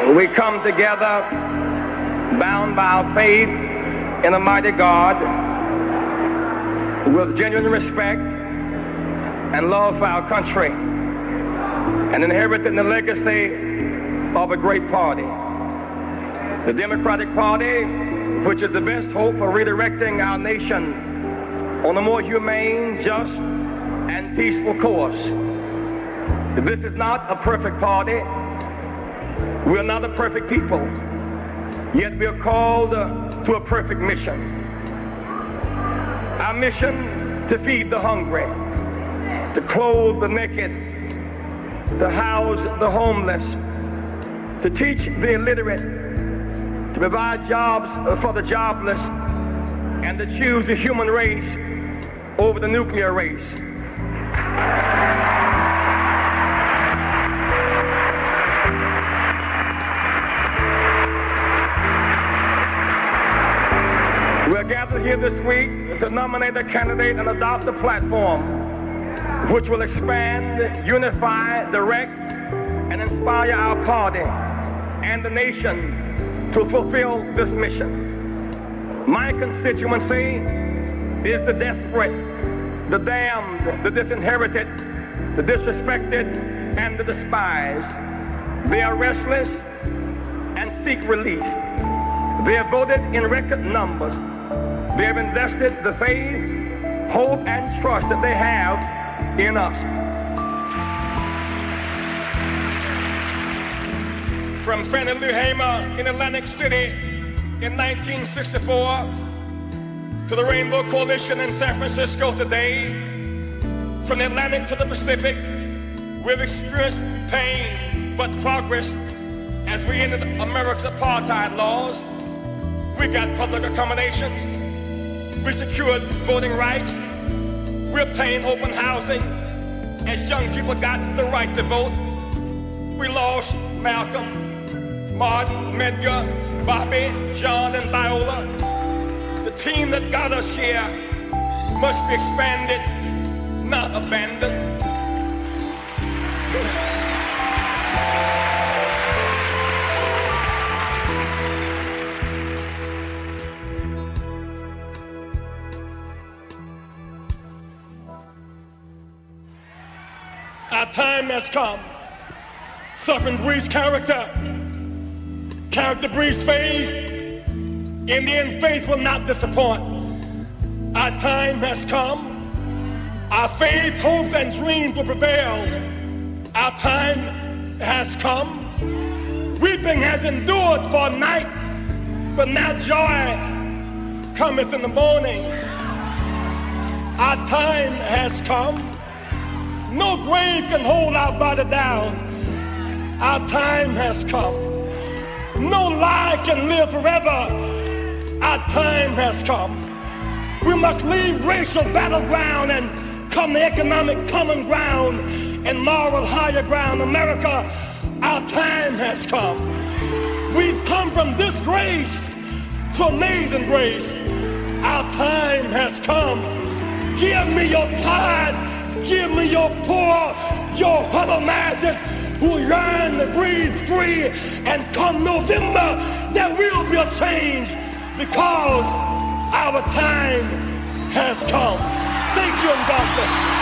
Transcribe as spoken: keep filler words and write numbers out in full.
we come together bound by our faith in a mighty God with genuine respect and love for our country and inheriting the legacy of a great party. The Democratic Party, which is the best hope for redirecting our nation on a more humane, just, and peaceful course. This is not a perfect party. We're not a perfect people, yet we are called uh, to a perfect mission. Our mission: to feed the hungry, to clothe the naked, to house the homeless, to teach the illiterate, to provide jobs for the jobless, and to choose the human race over the nuclear race. We're gathered here this week to nominate a candidate and adopt a platform which will expand, unify, direct, and inspire our party and the nation to fulfill this mission. My constituency is the desperate, the damned, the disinherited, the disrespected, and the despised. They are restless and seek relief. They have voted in record numbers. They have invested the faith, hope, and trust that they have in us. From Fannie Lou Hamer in Atlantic City in nineteen sixty-four to the Rainbow Coalition in San Francisco today, from the Atlantic to the Pacific, we've experienced pain but progress as we ended America's apartheid laws. We got public accommodations. We secured voting rights. We obtained open housing as young people got the right to vote. We lost Malcolm, Martin, Medgar, Bobby, John, and Viola. The team that got us here must be expanded, not abandoned. Our time has come. Suffering breeds character. Character breeds faith. In the end, faith will not disappoint. Our time has come. Our faith, hopes, and dreams will prevail. Our time has come. Weeping has endured for a night, but now joy cometh in the morning. Our time has come. No grave can hold our body down. Our time has come. No lie can live forever. Our time has come. We must leave racial battleground and come to economic common ground and moral higher ground. America, our time has come. We've come from disgrace to amazing grace. Our time has come. Give me your tithe. Give me your poor, your huddled masses who yearn to breathe free. And come November, there will be a change because our time has come. Thank you and God bless you.